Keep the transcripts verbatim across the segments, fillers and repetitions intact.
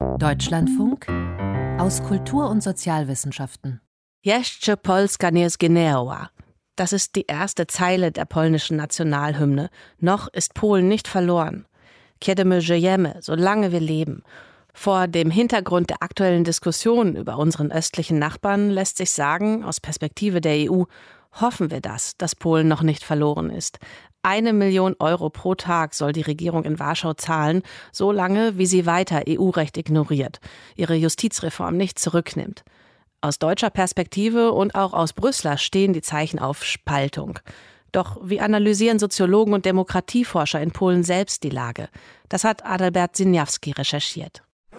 Deutschlandfunk aus Kultur- und Sozialwissenschaften. Jeszcze Polska nie zginęła. Das ist die erste Zeile der polnischen Nationalhymne. Noch ist Polen nicht verloren. Kiedy my żyjemy, solange wir leben. Vor dem Hintergrund der aktuellen Diskussion über unseren östlichen Nachbarn lässt sich sagen, aus Perspektive der E U, hoffen wir das, dass Polen noch nicht verloren ist. Eine Million Euro pro Tag soll die Regierung in Warschau zahlen, so lange, wie sie weiter E U-Recht ignoriert, ihre Justizreform nicht zurücknimmt. Aus deutscher Perspektive und auch aus Brüsseler stehen die Zeichen auf Spaltung. Doch wie analysieren Soziologen und Demokratieforscher in Polen selbst die Lage? Das hat Adalbert Siniawski recherchiert.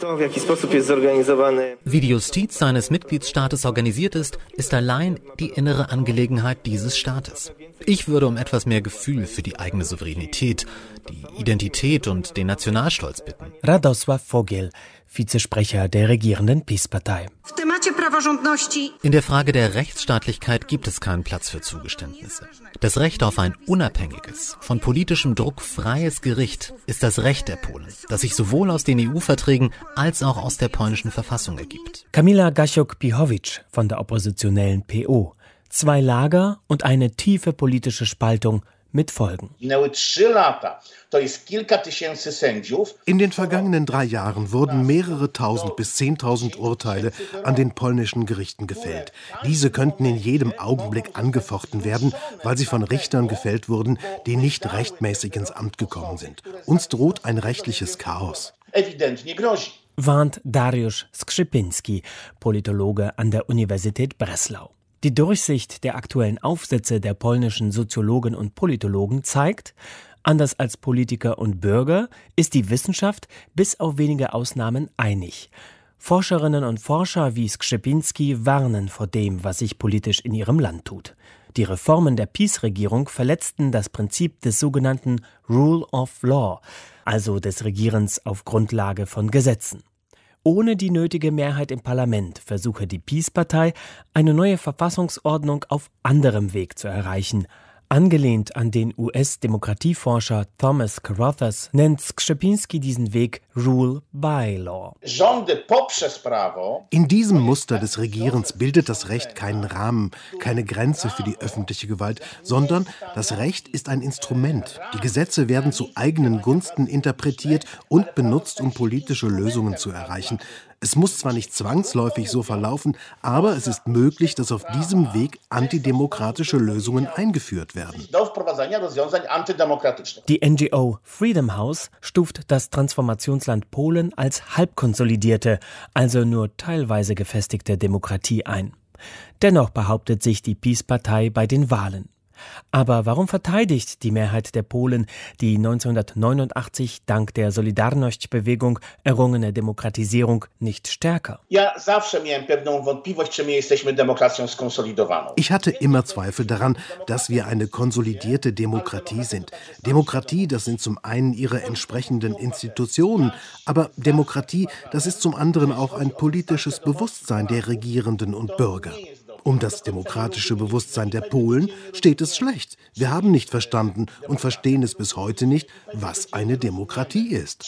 Wie die Justiz seines Mitgliedsstaates organisiert ist, ist allein die innere Angelegenheit dieses Staates. Ich würde um etwas mehr Gefühl für die eigene Souveränität, die Identität und den Nationalstolz bitten. Radosław Vogel, Vizesprecher der regierenden PiS-Partei. In der Frage der Rechtsstaatlichkeit gibt es keinen Platz für Zugeständnisse. Das Recht auf ein unabhängiges, von politischem Druck freies Gericht ist das Recht der Polen, das sich sowohl aus den E U-Verträgen als auch aus der polnischen Verfassung ergibt. Kamila Gasiuk-Pihowicz von der oppositionellen P O. Zwei Lager und eine tiefe politische Spaltung mit Folgen. In den vergangenen drei Jahren wurden mehrere tausend bis zehntausend Urteile an den polnischen Gerichten gefällt. Diese könnten in jedem Augenblick angefochten werden, weil sie von Richtern gefällt wurden, die nicht rechtmäßig ins Amt gekommen sind. Uns droht ein rechtliches Chaos. Warnt Dariusz Skrzypinski, Politologe an der Universität Breslau. Die Durchsicht der aktuellen Aufsätze der polnischen Soziologen und Politologen zeigt, anders als Politiker und Bürger ist die Wissenschaft bis auf wenige Ausnahmen einig. Forscherinnen und Forscher wie Skrzypinski warnen vor dem, was sich politisch in ihrem Land tut. Die Reformen der PiS-Regierung verletzten das Prinzip des sogenannten Rule of Law, also des Regierens auf Grundlage von Gesetzen. Ohne die nötige Mehrheit im Parlament versuche die PiS-Partei, eine neue Verfassungsordnung auf anderem Weg zu erreichen. Angelehnt an den U S-Demokratieforscher Thomas Carothers nennt Skrzypinski diesen Weg Rule by Law. In diesem Muster des Regierens bildet das Recht keinen Rahmen, keine Grenze für die öffentliche Gewalt, sondern das Recht ist ein Instrument. Die Gesetze werden zu eigenen Gunsten interpretiert und benutzt, um politische Lösungen zu erreichen. Es muss zwar nicht zwangsläufig so verlaufen, aber es ist möglich, dass auf diesem Weg antidemokratische Lösungen eingeführt werden. Die N G O Freedom House stuft das Transformationsland Polen als halbkonsolidierte, also nur teilweise gefestigte Demokratie ein. Dennoch behauptet sich die PiS-Partei bei den Wahlen. Aber warum verteidigt die Mehrheit der Polen die neunzehnhundertneunundachtzig dank der Solidarność-Bewegung errungene Demokratisierung nicht stärker? Ich hatte immer Zweifel daran, dass wir eine konsolidierte Demokratie sind. Demokratie, das sind zum einen ihre entsprechenden Institutionen, aber Demokratie, das ist zum anderen auch ein politisches Bewusstsein der Regierenden und Bürger. Um das demokratische Bewusstsein der Polen steht es schlecht. Wir haben nicht verstanden und verstehen es bis heute nicht, was eine Demokratie ist.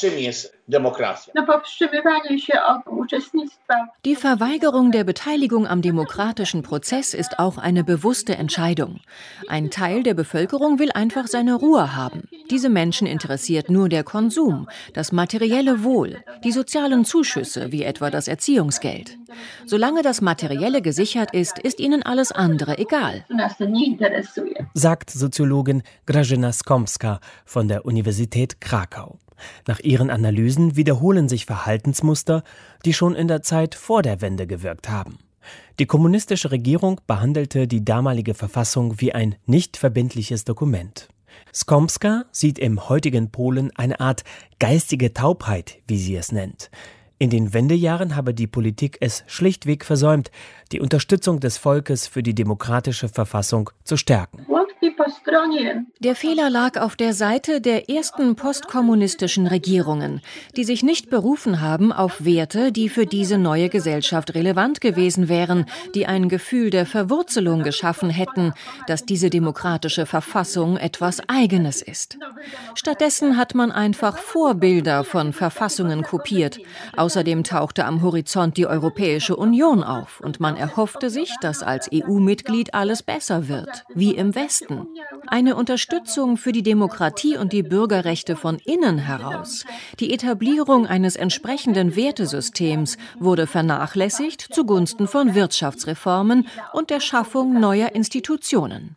Die Verweigerung der Beteiligung am demokratischen Prozess ist auch eine bewusste Entscheidung. Ein Teil der Bevölkerung will einfach seine Ruhe haben. Diese Menschen interessiert nur der Konsum, das materielle Wohl, die sozialen Zuschüsse, wie etwa das Erziehungsgeld. Solange das Materielle gesichert ist, ist ihnen alles andere egal. Sagt Soziologin Grażyna Skomska von der Universität Krakau. Nach ihren Analysen wiederholen sich Verhaltensmuster, die schon in der Zeit vor der Wende gewirkt haben. Die kommunistische Regierung behandelte die damalige Verfassung wie ein nicht verbindliches Dokument. Skomska sieht im heutigen Polen eine Art geistige Taubheit, wie sie es nennt. In den Wendejahren habe die Politik es schlichtweg versäumt, die Unterstützung des Volkes für die demokratische Verfassung zu stärken. Der Fehler lag auf der Seite der ersten postkommunistischen Regierungen, die sich nicht berufen haben auf Werte, die für diese neue Gesellschaft relevant gewesen wären, die ein Gefühl der Verwurzelung geschaffen hätten, dass diese demokratische Verfassung etwas Eigenes ist. Stattdessen hat man einfach Vorbilder von Verfassungen kopiert. Außerdem tauchte am Horizont die Europäische Union auf und man erhoffte sich, dass als E U-Mitglied alles besser wird, wie im Westen. Eine Unterstützung für die Demokratie und die Bürgerrechte von innen heraus, die Etablierung eines entsprechenden Wertesystems wurde vernachlässigt zugunsten von Wirtschaftsreformen und der Schaffung neuer Institutionen.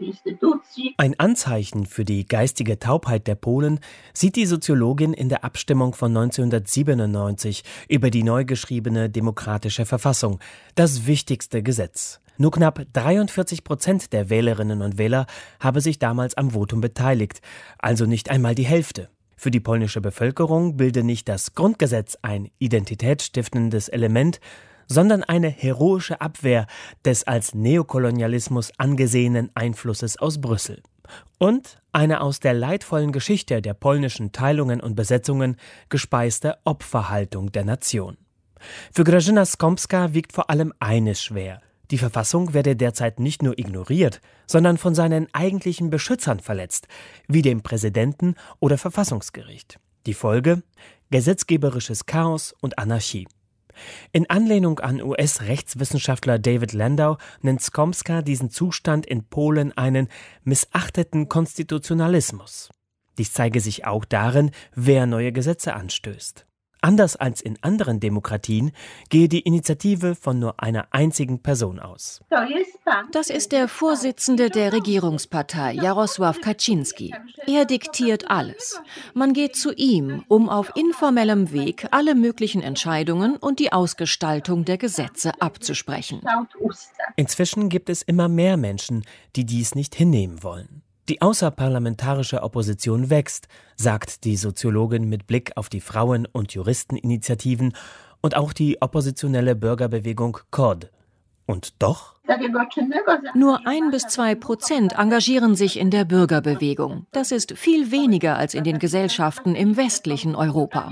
Ein Anzeichen für die geistige Taubheit der Polen sieht die Soziologin in der Abstimmung von neunzehnhundertsiebenundneunzig über die neu geschriebene demokratische Verfassung, das wichtigste Gesetz. Nur knapp dreiundvierzig Prozent der Wählerinnen und Wähler habe sich damals am Votum beteiligt, also nicht einmal die Hälfte. Für die polnische Bevölkerung bilde nicht das Grundgesetz ein identitätsstiftendes Element, sondern eine heroische Abwehr des als Neokolonialismus angesehenen Einflusses aus Brüssel. Und eine aus der leidvollen Geschichte der polnischen Teilungen und Besetzungen gespeiste Opferhaltung der Nation. Für Grażyna Skąpska wiegt vor allem eines schwer: Die Verfassung werde derzeit nicht nur ignoriert, sondern von seinen eigentlichen Beschützern verletzt, wie dem Präsidenten oder Verfassungsgericht. Die Folge? Gesetzgeberisches Chaos und Anarchie. In Anlehnung an U S-Rechtswissenschaftler David Landau nennt Skąpska diesen Zustand in Polen einen missachteten Konstitutionalismus. Dies zeige sich auch darin, wer neue Gesetze anstößt. Anders als in anderen Demokratien gehe die Initiative von nur einer einzigen Person aus. Das ist der Vorsitzende der Regierungspartei, Jarosław Kaczyński. Er diktiert alles. Man geht zu ihm, um auf informellem Weg alle möglichen Entscheidungen und die Ausgestaltung der Gesetze abzusprechen. Inzwischen gibt es immer mehr Menschen, die dies nicht hinnehmen wollen. Die außerparlamentarische Opposition wächst, sagt die Soziologin mit Blick auf die Frauen- und Juristeninitiativen und auch die oppositionelle Bürgerbewegung K O D. Und doch? Nur ein bis zwei Prozent engagieren sich in der Bürgerbewegung. Das ist viel weniger als in den Gesellschaften im westlichen Europa.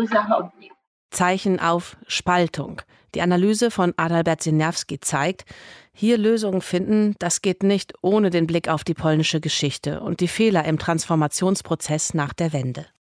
Zeichen auf Spaltung. Die Analyse von Adalbert Siniawski zeigt, hier Lösungen finden, das geht nicht ohne den Blick auf die polnische Geschichte und die Fehler im Transformationsprozess nach der Wende.